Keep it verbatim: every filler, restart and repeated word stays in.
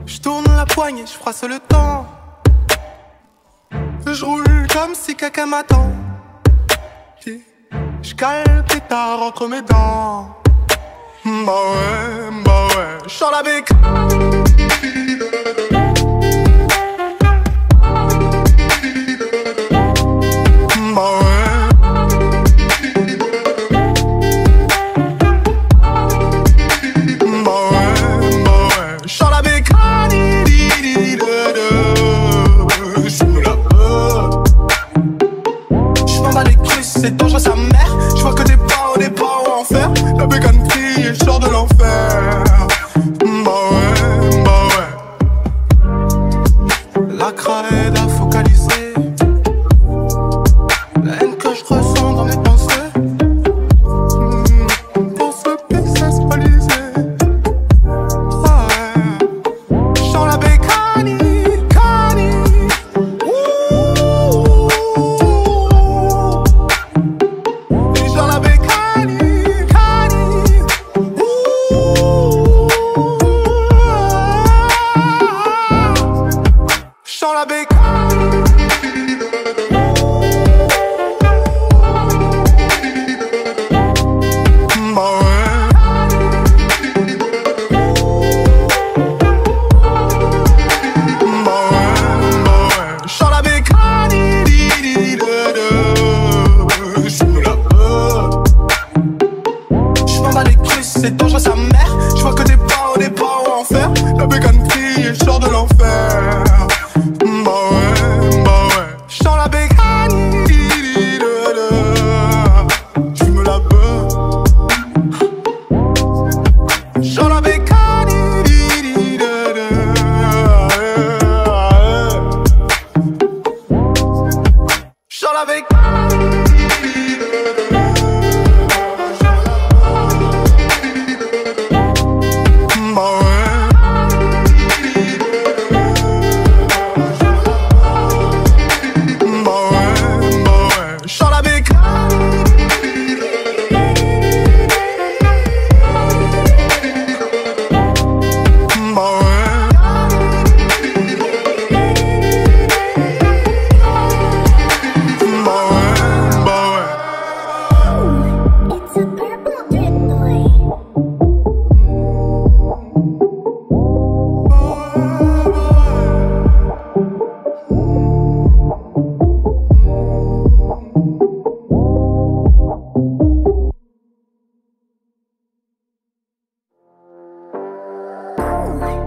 Je tourne la poignée, je froisse le temps. Je roule comme si quelqu'un m'attend. Je cale pétard entre mes dents. Bah ouais, bah ouais, j'sors la bec. Bah ouais. Bah ouais, bah ouais, j'sors la bec. J'fume la peur. J'm'en bats les couilles, c'est dangereux sa mère. J'vois que des pas au départ ou enfer. La bécane crie et j'sors de l'enfer. Bah ouais, bah ouais. La craie a focalisé la haine que j'ressens dans mes pensées. Mmh, pour ce business balisé. Ah ouais. J'sors la bécane, cani. Ouh. Et j'sors la bécane, cani. Ouh. J'sors la bécane. Bah ouais. Bah ouais, bah ouais. J'sors la bécane. J'fume la peur. J'm'en bats les couilles, c'est dangereux sa mère. J'vois que des pas au départ ou enfer. La bécane crie et j'sors de l'enfer. Bah ouais, bah ouais. J'sors la bécane. J'fume la peur. J'sors la bécane. J'sors la bécane. Bah ouais. Bah ouais, bah ouais. J'sors la bécane. Bah ouais. Bah ouais, bah ouais. It's a purple drip boy. Oh.